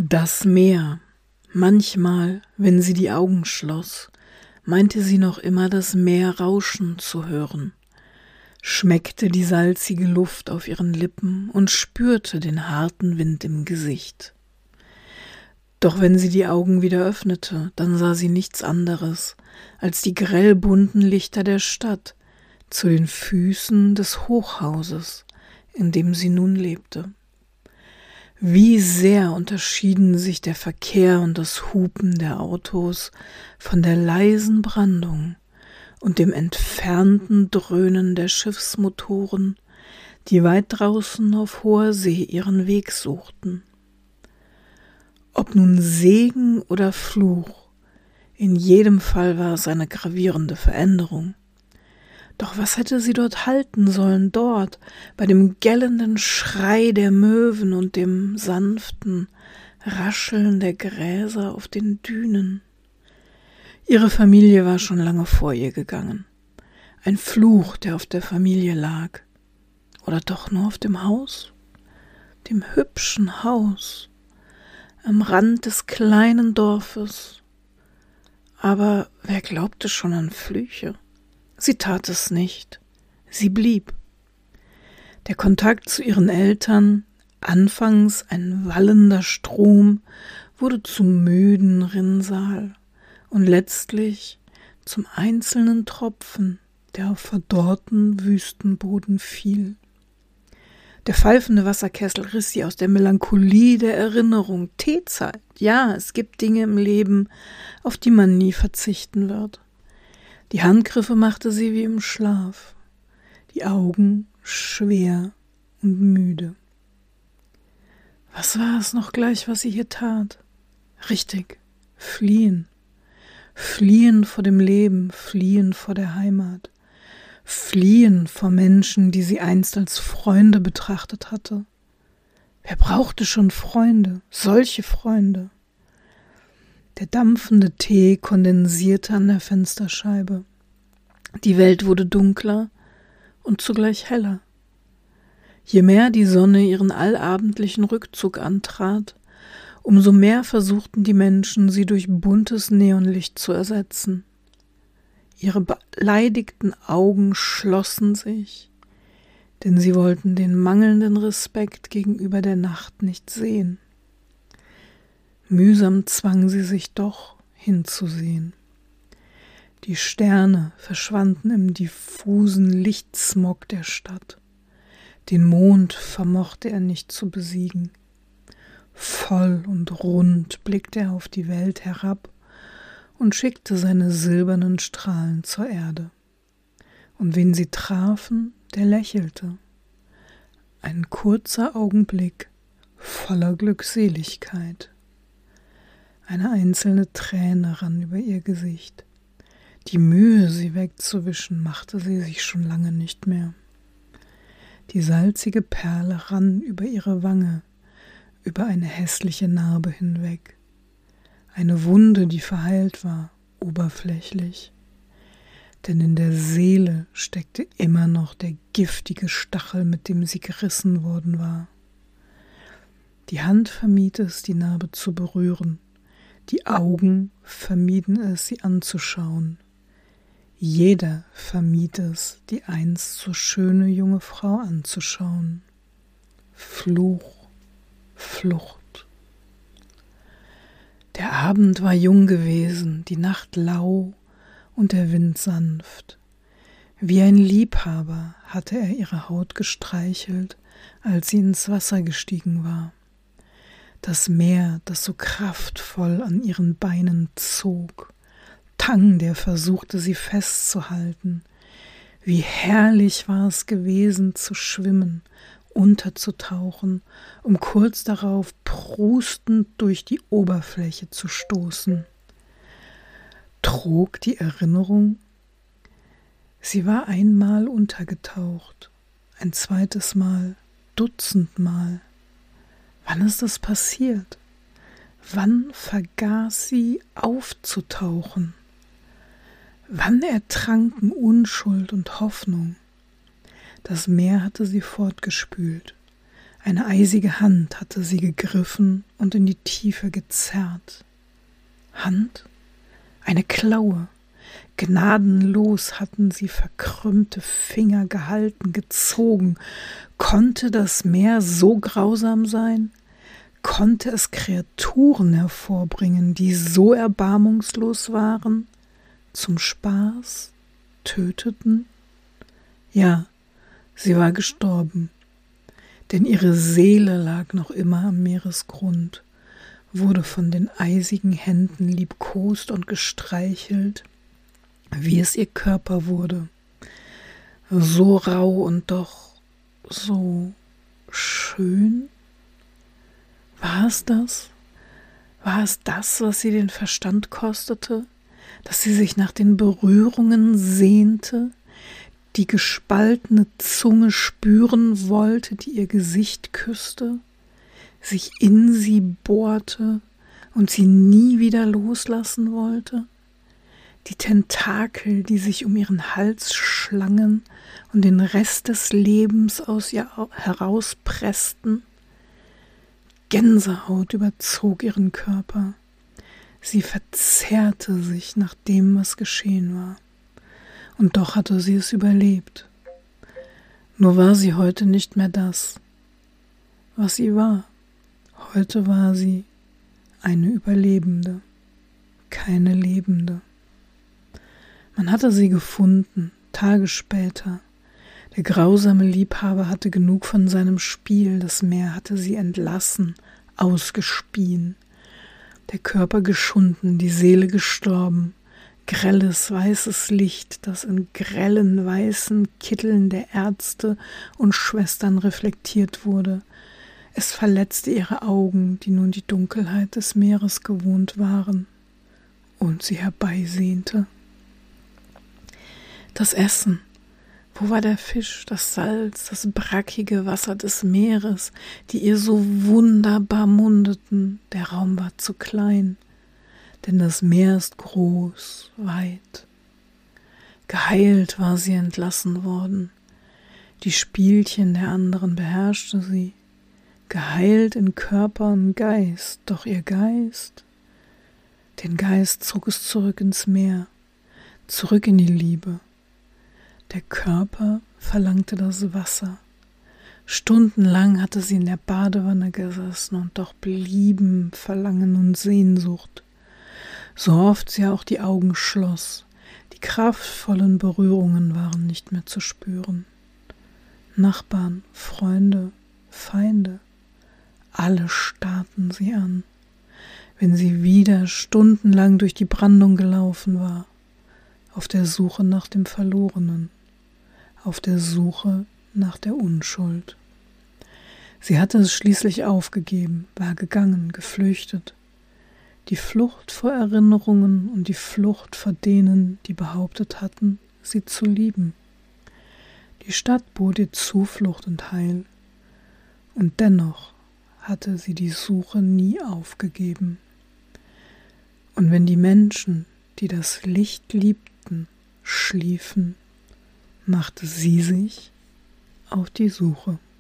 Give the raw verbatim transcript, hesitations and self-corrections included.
Das Meer. Manchmal, wenn sie die Augen schloss, meinte sie noch immer das Meer rauschen zu hören, schmeckte die salzige Luft auf ihren Lippen und spürte den harten Wind im Gesicht. Doch wenn sie die Augen wieder öffnete, dann sah sie nichts anderes als die grell bunten Lichter der Stadt zu den Füßen des Hochhauses, in dem sie nun lebte. Wie sehr unterschieden sich der Verkehr und das Hupen der Autos von der leisen Brandung und dem entfernten Dröhnen der Schiffsmotoren, die weit draußen auf hoher See ihren Weg suchten. Ob nun Segen oder Fluch, in jedem Fall war es eine gravierende Veränderung. Doch was hätte sie dort halten sollen, dort, bei dem gellenden Schrei der Möwen und dem sanften Rascheln der Gräser auf den Dünen? Ihre Familie war schon lange vor ihr gegangen. Ein Fluch, der auf der Familie lag. Oder doch nur auf dem Haus? Dem hübschen Haus, am Rand des kleinen Dorfes. Aber wer glaubte schon an Flüche? Sie tat es nicht. Sie blieb. Der Kontakt zu ihren Eltern, anfangs ein wallender Strom, wurde zum müden Rinnsal und letztlich zum einzelnen Tropfen, der auf verdorrten Wüstenboden fiel. Der pfeifende Wasserkessel riss sie aus der Melancholie der Erinnerung. Teezeit. Ja, es gibt Dinge im Leben, auf die man nie verzichten wird. Die Handgriffe machte sie wie im Schlaf, die Augen schwer und müde. Was war es noch gleich, was sie hier tat? Richtig, fliehen. Fliehen vor dem Leben, fliehen vor der Heimat. Fliehen vor Menschen, die sie einst als Freunde betrachtet hatte. Wer brauchte schon Freunde, solche Freunde? Der dampfende Tee kondensierte an der Fensterscheibe. Die Welt wurde dunkler und zugleich heller. Je mehr die Sonne ihren allabendlichen Rückzug antrat, umso mehr versuchten die Menschen, sie durch buntes Neonlicht zu ersetzen. Ihre beleidigten Augen schlossen sich, denn sie wollten den mangelnden Respekt gegenüber der Nacht nicht sehen. Mühsam zwang sie sich doch, hinzusehen. Die Sterne verschwanden im diffusen Lichtsmog der Stadt. Den Mond vermochte er nicht zu besiegen. Voll und rund blickte er auf die Welt herab und schickte seine silbernen Strahlen zur Erde. Und wen sie trafen, der lächelte. Ein kurzer Augenblick voller Glückseligkeit. Eine einzelne Träne rann über ihr Gesicht. Die Mühe, sie wegzuwischen, machte sie sich schon lange nicht mehr. Die salzige Perle rann über ihre Wange, über eine hässliche Narbe hinweg. Eine Wunde, die verheilt war, oberflächlich. Denn in der Seele steckte immer noch der giftige Stachel, mit dem sie gerissen worden war. Die Hand vermied es, die Narbe zu berühren. Die Augen vermieden es, sie anzuschauen. Jeder vermied es, die einst so schöne junge Frau anzuschauen. Fluch, Flucht. Der Abend war jung gewesen, die Nacht lau und der Wind sanft. Wie ein Liebhaber hatte er ihre Haut gestreichelt, als sie ins Wasser gestiegen war. Das Meer, das so kraftvoll an ihren Beinen zog. Tang, der versuchte, sie festzuhalten. Wie herrlich war es gewesen, zu schwimmen, unterzutauchen, um kurz darauf prustend durch die Oberfläche zu stoßen. Trog die Erinnerung? Sie war einmal untergetaucht, ein zweites Mal, dutzendmal. Wann ist das passiert? Wann vergaß sie aufzutauchen? Wann ertranken Unschuld und Hoffnung? Das Meer hatte sie fortgespült, Eine eisige Hand hatte sie gegriffen und in die Tiefe gezerrt. Hand? Eine Klaue. Gnadenlos hatten sie verkrümmte Finger gehalten, gezogen. Konnte das Meer so grausam sein? Konnte es Kreaturen hervorbringen, die so erbarmungslos waren, zum Spaß töteten? Ja, sie war gestorben, denn ihre Seele lag noch immer am Meeresgrund, wurde von den eisigen Händen liebkost und gestreichelt, wie es ihr Körper wurde, so rau und doch so schön. War es das? War es das, was sie den Verstand kostete, dass sie sich nach den Berührungen sehnte, die gespaltene Zunge spüren wollte, die ihr Gesicht küsste, sich in sie bohrte und sie nie wieder loslassen wollte? Die Tentakel, die sich um ihren Hals schlangen und den Rest des Lebens aus ihr herauspressten? Gänsehaut überzog ihren Körper. Sie verzehrte sich nach dem, was geschehen war. Und doch hatte sie es überlebt. Nur war sie heute nicht mehr das, was sie war. Heute war sie eine Überlebende, keine Lebende. Man hatte sie gefunden, Tage später. Der grausame Liebhaber hatte genug von seinem Spiel, das Meer hatte sie entlassen, ausgespien. Der Körper geschunden, die Seele gestorben. Grelles, weißes Licht, das in grellen, weißen Kitteln der Ärzte und Schwestern reflektiert wurde. Es verletzte ihre Augen, die nun die Dunkelheit des Meeres gewohnt waren, und sie herbeisehnte. Das Essen. Wo war der Fisch, das Salz, das brackige Wasser des Meeres, die ihr so wunderbar mundeten? Der Raum war zu klein, denn das Meer ist groß, weit. Geheilt war sie entlassen worden. Die Spielchen der anderen beherrschte sie. Geheilt in Körper und Geist, doch ihr Geist, den Geist zog es zurück ins Meer, zurück in die Liebe. Der Körper verlangte das Wasser. Stundenlang hatte sie in der Badewanne gesessen und doch blieben Verlangen und Sehnsucht. So oft sie auch die Augen schloss, die kraftvollen Berührungen waren nicht mehr zu spüren. Nachbarn, Freunde, Feinde, alle starrten sie an, wenn sie wieder stundenlang durch die Brandung gelaufen war, auf der Suche nach dem Verlorenen, auf der Suche nach der Unschuld. Sie hatte es schließlich aufgegeben, war gegangen, geflüchtet. Die Flucht vor Erinnerungen und die Flucht vor denen, die behauptet hatten, sie zu lieben. Die Stadt bot ihr Zuflucht und Heil, und dennoch hatte sie die Suche nie aufgegeben. Und wenn die Menschen, die das Licht liebten, schliefen, machte sie sich auf die Suche.